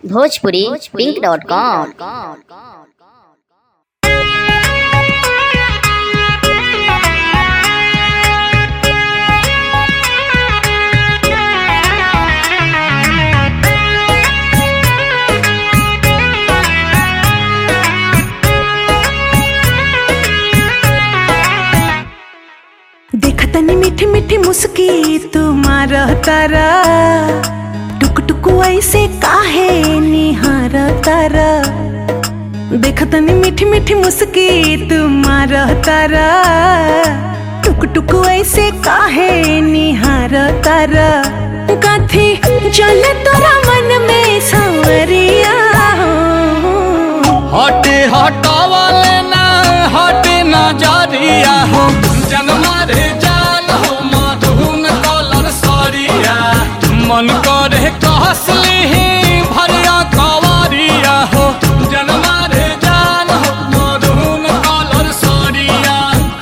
भोजपुरी पिंक.com। देखतनी मीठी मीठी मुस्की तुम्हारा तारा टुक टुक ऐसे काहे निहार तारा। देखतनी मीठी मीठी मुस्की तुम्हारा तारा टुक टुक ऐसे काहे निहार तारा। कथी चले तोरा मन में सांवरिया हटे हटावले ना हटे नजरिया हो जनमा रे जान हो मधुन कलर सरिया मन करे कहसली भरिया कवरिया हो जनमा रे जान हो मधुन कलर सरिया।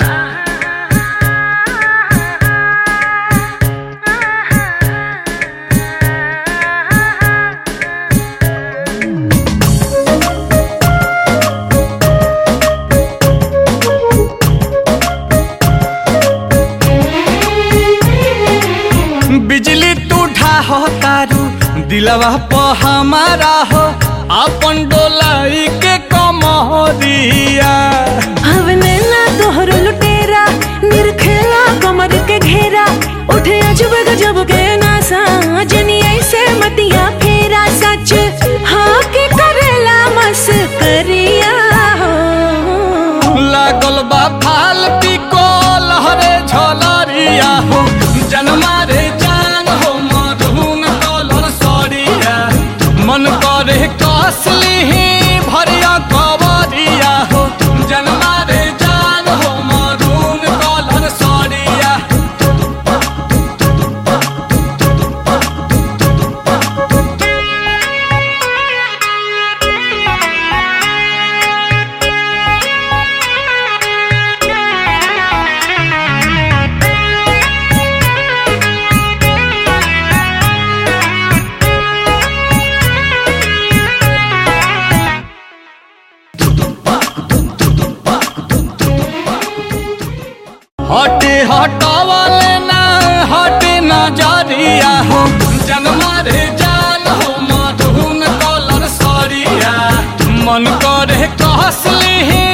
बिजली तू ढाहो तारू दिलवा प हमारा हो अपन डोलाई के कमरिया। हवने ना तोहर लुटेरा निरखेला कमर के घेरा उठे अजब गजब के नासा जनी ऐसे मतिया फेरा। सच हाँ के करेला मस्करिया लागल बा फाल पिको लहरे झलरिया हो जनमा रे जान हो मधुन कलर सरिया मन करे कसली भरिया कवरिया हो जनमा रे जान हो मधुन कलर सरिया। हटे हटावले ना हटे नजरिया हो जनमा रे जान हो मधुन कलर सरिया मन करे कहसली